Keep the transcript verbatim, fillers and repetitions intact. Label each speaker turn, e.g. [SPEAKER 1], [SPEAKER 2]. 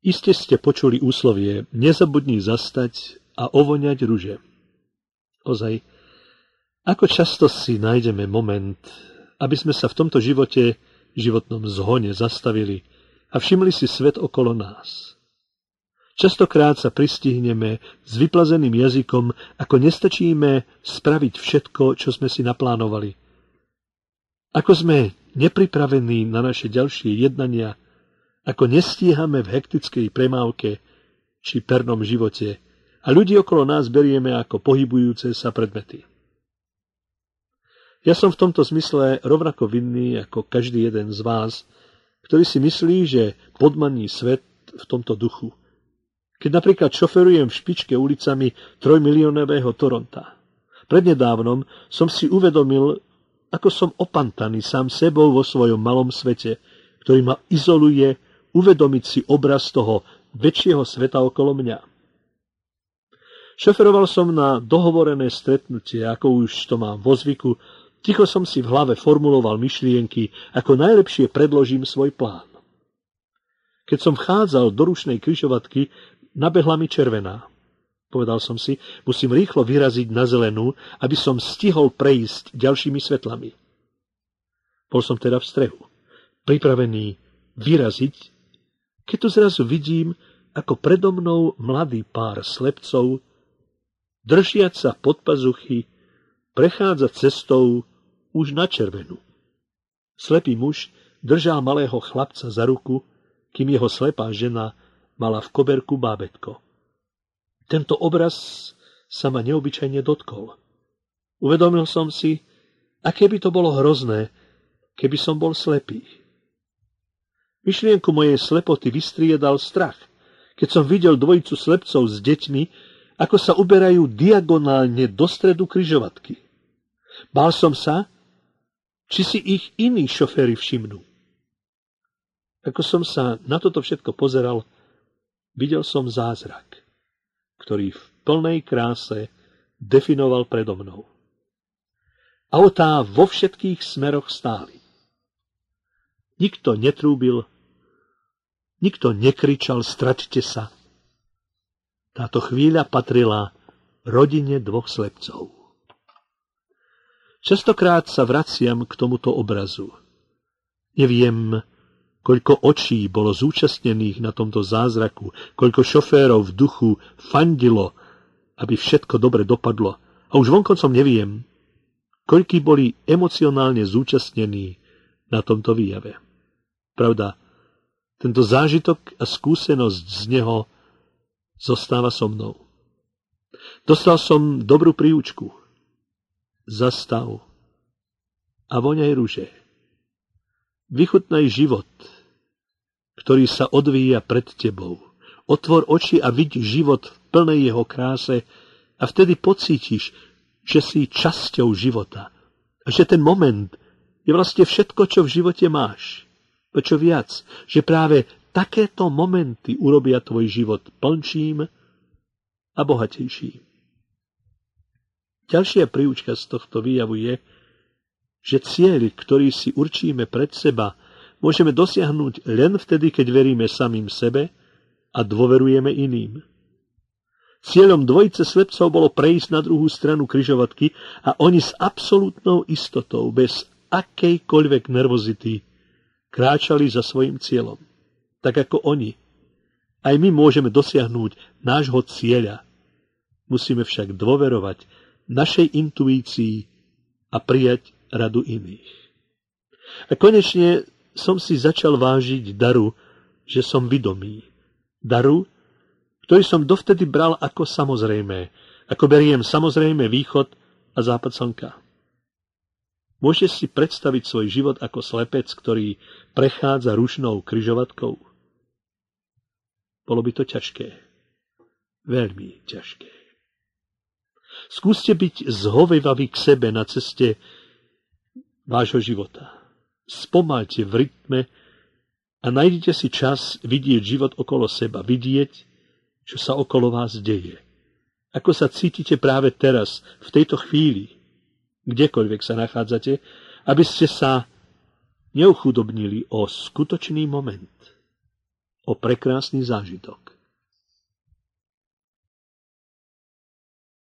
[SPEAKER 1] Iste ste počuli úslovie nezabudni zastať a ovoňať ruže. Ozaj, ako často si nájdeme moment, aby sme sa v tomto živote, životnom zhone zastavili a všimli si svet okolo nás. Častokrát sa pristihneme s vyplazeným jazykom, ako nestačíme spraviť všetko, čo sme si naplánovali. Ako sme nepripravení na naše ďalšie jednania, ako nestíhame v hektickej premávke či pernom živote a ľudí okolo nás berieme ako pohybujúce sa predmety. Ja som v tomto zmysle rovnako vinný ako každý jeden z vás, ktorý si myslí, že podmaní svet v tomto duchu. Keď napríklad šoferujem v špičke ulicami trojmiliónového Toronta. Prednedávnom som si uvedomil, ako som opantaný sám sebou vo svojom malom svete, ktorý ma izoluje, uvedomiť si obraz toho väčšieho sveta okolo mňa. Šoferoval som na dohovorené stretnutie, ako už to mám vo zvyku. Ticho som si v hlave formuloval myšlienky, ako najlepšie predložím svoj plán. Keď som vchádzal do rušnej križovatky, nabehla mi červená. Povedal som si, musím rýchlo vyraziť na zelenú, aby som stihol prejsť ďalšími svetlami. Bol som teda v strehu, pripravený vyraziť, keď tu zrazu vidím, ako predo mnou mladý pár slepcov, držiac sa pod pazuchy, prechádza cestou už na červenú. Slepý muž držal malého chlapca za ruku, kým jeho slepá žena mala v koberku bábätko. Tento obraz sa ma neobyčajne dotkol. Uvedomil som si, aké by to bolo hrozné, keby som bol slepý. Myšlienku mojej slepoty vystriedal strach, keď som videl dvojicu slepcov s deťmi, ako sa uberajú diagonálne do stredu križovatky. Bál som sa, či si ich iní šoféri všimnú. Ako som sa na toto všetko pozeral, videl som zázrak, ktorý v plnej kráse definoval predo mnou. Autá vo všetkých smeroch stáli. Nikto netrúbil, nikto nekričal straťte sa. Táto chvíľa patrila rodine dvoch slepcov. Častokrát sa vraciam k tomuto obrazu. Neviem, koľko očí bolo zúčastnených na tomto zázraku, koľko šoférov v duchu fandilo, aby všetko dobre dopadlo. A už vonkoncom neviem, koľkí boli emocionálne zúčastnení na tomto výjave. Pravda, tento zážitok a skúsenosť z neho zostáva so mnou. Dostal som dobrú príučku. Zastav a voňaj ruže. Vychutnaj život, ktorý sa odvíja pred tebou. Otvor oči a vidí život v plnej jeho kráse a vtedy pocítiš, že si časťou života. A že ten moment je vlastne všetko, čo v živote máš. A čo viac, že práve takéto momenty urobia tvoj život plnším a bohatejším. Ďalšia príučka z tohto výjavu je, že cieľ, ktorý si určíme pred seba, môžeme dosiahnuť len vtedy, keď veríme samým sebe a dôverujeme iným. Cieľom dvojice slepcov bolo prejsť na druhú stranu križovatky a oni s absolútnou istotou, bez akejkoľvek nervozity, kráčali za svojím cieľom. Tak ako oni. Aj my môžeme dosiahnuť nášho cieľa. Musíme však dôverovať našej intuícii a prijať radu iných. A konečne som si začal vážiť daru, že som vedomý. Daru, ktorý som dovtedy bral ako samozrejmé, ako beriem samozrejme východ a západ slnka. Môžete si predstaviť svoj život ako slepec, ktorý prechádza rušnou križovatkou? Bolo by to ťažké. Veľmi ťažké. Skúste byť zhovevaví k sebe na ceste vášho života. Spomalte v rytme a nájdite si čas vidieť život okolo seba, vidieť, čo sa okolo vás deje. Ako sa cítite práve teraz, v tejto chvíli, kdekoľvek sa nachádzate, aby ste sa neuchudobnili o skutočný moment. o prekrásny zážitok.